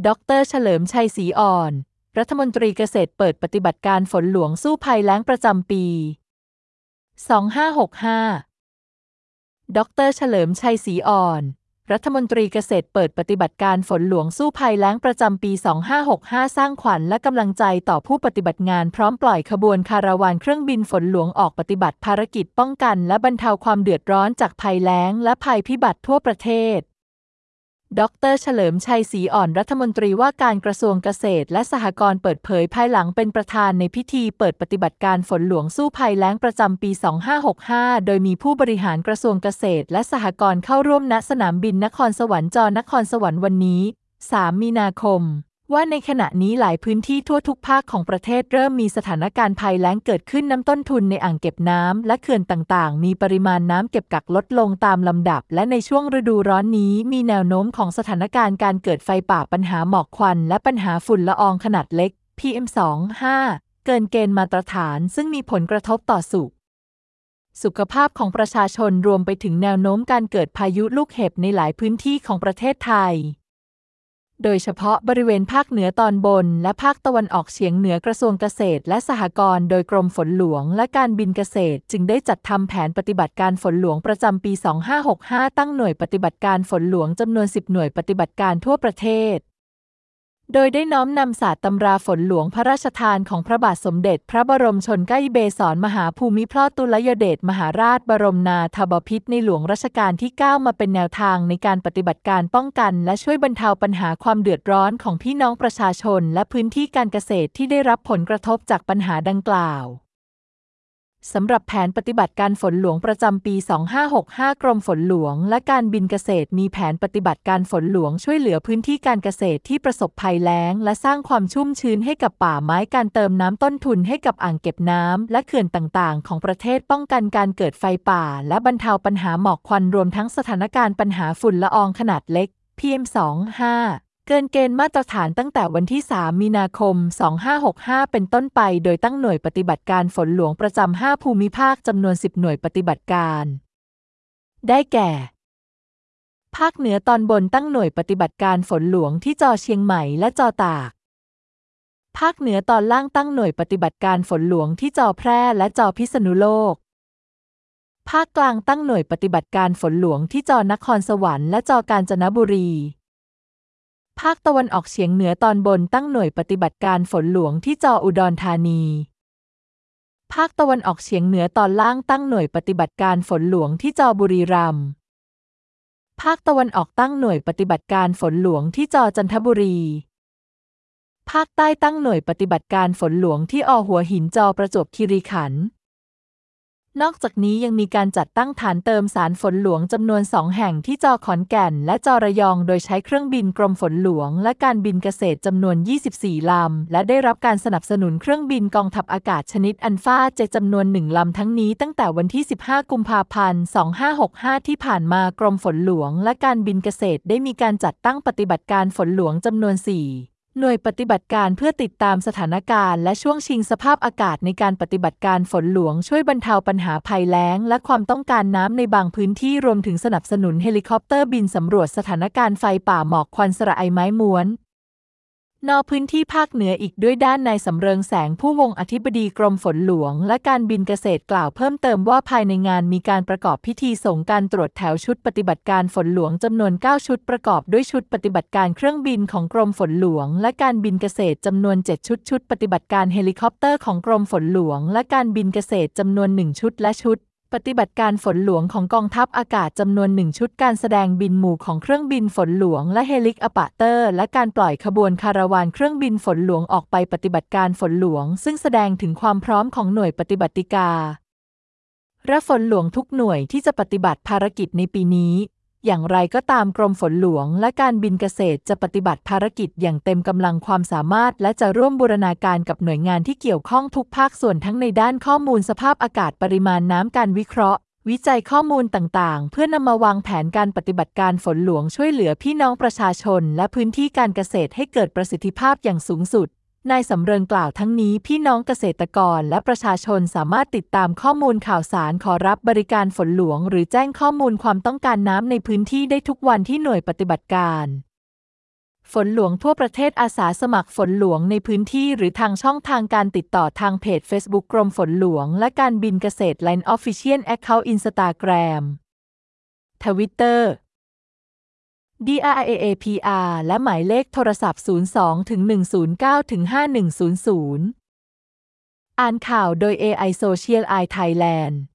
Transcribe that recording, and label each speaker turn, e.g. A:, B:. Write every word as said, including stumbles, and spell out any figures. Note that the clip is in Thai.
A: ดร.เฉลิมชัยศรีอ่อนรัฐมนตรีเกษตรเปิดปฏิบัติการฝนหลวงสู้ภัยแล้งประจำปี สองห้าหกห้า ดร.เฉลิมชัยศรีอ่อนรัฐมนตรีเกษตรเปิดปฏิบัติการฝนหลวงสู้ภัยแล้งประจำปี สองห้าหกห้า สร้างขวัญและกำลังใจต่อผู้ปฏิบัติงานพร้อมปล่อยขบวนคาราวานเครื่องบินฝนหลวงออกปฏิบัติภารกิจป้องกันและบรรเทาความเดือดร้อนจากภัยแล้งและภัยพิบัติทั่วประเทศดร.เฉลิมชัยศรีอ่อนรัฐมนตรีว่าการกระทรวงเกษตรและสหกรณ์เปิดเผยภายหลังเป็นประธานในพิธีเปิดปฏิบัติการฝนหลวงสู้ภัยแล้งประจำปี สองห้าหกห้า โดยมีผู้บริหารกระทรวงเกษตรและสหกรณ์เข้าร่วมณสนามบินนครสวรรค์จนครสวรรค์วันนี้ สาม มีนาคมว่าในขณะนี้หลายพื้นที่ทั่วทุกภาคของประเทศเริ่มมีสถานการณ์ภัยแล้งเกิดขึ้นน้ำต้นทุนในอ่างเก็บน้ำและเขื่อนต่างๆมีปริมาณน้ำเก็บกักลดลงตามลำดับและในช่วงฤดูร้อนนี้มีแนวโน้มของสถานการณ์การเกิดไฟป่าปัญหาหมอกควันและปัญหาฝุ่นละอองขนาดเล็ก พี เอ็ม สองจุดห้า เกินเกณฑ์มาตรฐานซึ่งมีผลกระทบต่อสุขสุขภาพของประชาชนรวมไปถึงแนวโน้มการเกิดพายุลูกเห็บในหลายพื้นที่ของประเทศไทยโดยเฉพาะบริเวณภาคเหนือตอนบนและภาคตะวันออกเฉียงเหนือกระทรวงเกษตรและสหกรณ์โดยกรมฝนหลวงและการบินเกษตรจึงได้จัดทำแผนปฏิบัติการฝนหลวงประจำปี สองห้าหกห้า ตั้งหน่วยปฏิบัติการฝนหลวงจำนวน สิบ หน่วยปฏิบัติการทั่วประเทศโดยได้น้อมนำศาสตร์ตำราฝนหลวงพระราชทานของพระบาทสมเด็จพระบรมชนกเบศรมหาภูมิพลอดุลยเดชมหาราชบรมนาถบพิตรในหลวงรัชกาลที่ เก้า มาเป็นแนวทางในการปฏิบัติการป้องกันและช่วยบรรเทาปัญหาความเดือดร้อนของพี่น้องประชาชนและพื้นที่การเกษตรที่ได้รับผลกระทบจากปัญหาดังกล่าวสำหรับแผนปฏิบัติการฝนหลวงประจำปี สองห้าหกห้า กรมฝนหลวงและการบินเกษตรมีแผนปฏิบัติการฝนหลวงช่วยเหลือพื้นที่การเกษตรที่ประสบภัยแล้งและสร้างความชุ่มชื้นให้กับป่าไม้การเติมน้ำต้นทุนให้กับอ่างเก็บน้ำและเขื่อนต่างๆของประเทศป้องกันการเกิดไฟป่าและบรรเทาปัญหาหมอกควันรวมทั้งสถานการณ์ปัญหาฝุ่นละอองขนาดเล็ก พี เอ็ม สองจุดห้าเกินเกณฑ์มาตรฐานตั้งแต่วันที่ สาม มีนาคม สองห้าหกห้า เป็นต้นไปโดยตั้งหน่วยปฏิบัติการฝนหลวงประจำ ห้า ภูมิภาคจำนวน สิบ หน่วยปฏิบัติการได้แก่ ภาคเหนือตอนบนตั้งหน่วยปฏิบัติการฝนหลวงที่จอเชียงใหม่และจอตากภาคเหนือตอนล่างตั้งหน่วยปฏิบัติการฝนหลวงที่จอแพร่และจอพิษณุโลกภาคกลางตั้งหน่วยปฏิบัติการฝนหลวงที่จอนครสวรรค์และจอกาญจนบุรีภาคตะวันออกเฉียงเหนือตอนบนตั้งหน่วยปฏิบัติการฝนหลวงที่จออุดรธานีภาคตะวันออกเฉียงเหนือตอนล่างตั้งหน่วยปฏิบัติการฝนหลวงที่จอบุรีรัมย์ภาคตะวันออกตั้งหน่วยปฏิบัติการฝนหลวงที่จอจันทบุรีภาคใต้ตั้งหน่วยปฏิบัติการฝนหลวงที่อหัวหินจอประจวบคีรีขันธ์นอกจากนี้ยังมีการจัดตั้งฐานเติมสารฝนหลวงจำนวนสองแห่งที่จอขอนแก่นและจอระยองโดยใช้เครื่องบินกรมฝนหลวงและการบินเกษตรจำนวน ยี่สิบสี่ ลำและได้รับการสนับสนุนเครื่องบินกองทัพอากาศชนิดอัลฟาเจจำนวนหนึ่งลำทั้งนี้ตั้งแต่วันที่ สิบห้า กุมภาพันธ์ สองห้าหกห้า ที่ผ่านมากรมฝนหลวงและการบินเกษตรได้มีการจัดตั้งปฏิบัติการฝนหลวงจำนวน สี่หน่วยปฏิบัติการเพื่อติดตามสถานการณ์และช่วงชิงสภาพอากาศในการปฏิบัติการฝนหลวงช่วยบรรเทาปัญหาภัยแล้งและความต้องการน้ำในบางพื้นที่รวมถึงสนับสนุนเฮลิคอปเตอร์บินสำรวจสถานการณ์ไฟป่าหมอกควันสระไอไม้ม้วนนอกพื้นที่ภาคเหนืออีกด้วยด้านนายสำเริงแสงผู้วงอธิบดีกรมฝนหลวงและการบินเกษตรกล่าวเพิ่มเติมว่าภายในงานมีการประกอบพิธีส่งการตรวจแถวชุดปฏิบัติการฝนหลวงจำนวน เก้า ชุดประกอบด้วยชุดปฏิบัติการเครื่องบินของกรมฝนหลวงและการบินเกษตรจำนวน เจ็ด ชุดชุดปฏิบัติการเฮลิคอปเตอร์ของกรมฝนหลวงและการบินเกษตรจำนวน หนึ่ง ชุดและชุดปฏิบัติการฝนหลวงของกองทัพอากาศจำนวนหนึ่งชุดการแสดงบินหมู่ของเครื่องบินฝนหลวงและเฮลิคอปเตอร์และการปล่อยขบวนคาราวานเครื่องบินฝนหลวงออกไปปฏิบัติการฝนหลวงซึ่งแสดงถึงความพร้อมของหน่วยปฏิบัติการและฝนหลวงทุกหน่วยที่จะปฏิบัติภารกิจในปีนี้อย่างไรก็ตามกรมฝนหลวงและการบินเกษตรจะปฏิบัติภารกิจอย่างเต็มกำลังความสามารถและจะร่วมบูรณาการกับหน่วยงานที่เกี่ยวข้องทุกภาคส่วนทั้งในด้านข้อมูลสภาพอากาศปริมาณน้ำการวิเคราะห์วิจัยข้อมูลต่างๆเพื่อนำมาวางแผนการปฏิบัติการฝนหลวงช่วยเหลือพี่น้องประชาชนและพื้นที่การเกษตรให้เกิดประสิทธิภาพอย่างสูงสุดนายสำเริงกล่าวทั้งนี้พี่น้องเกษตรกรและประชาชนสามารถติดตามข้อมูลข่าวสารขอรับบริการฝนหลวงหรือแจ้งข้อมูลความต้องการน้ำในพื้นที่ได้ทุกวันที่หน่วยปฏิบัติการฝนหลวงทั่วประเทศอาสาสมัครฝนหลวงในพื้นที่หรือทางช่องทางการติดต่อทางเพจ Facebook กรมฝนหลวงและการบินเกษตร ไลน์ Official Account Instagram Twitter ดี อาร์ เอ เอ พี อาร์ และหมายเลขโทรศัพท์ ศูนย์ สอง หนึ่ง ศูนย์ เก้า ห้า หนึ่ง ศูนย์ ศูนย์ อ่านข่าวโดย เอ ไอ Social Eye Thailand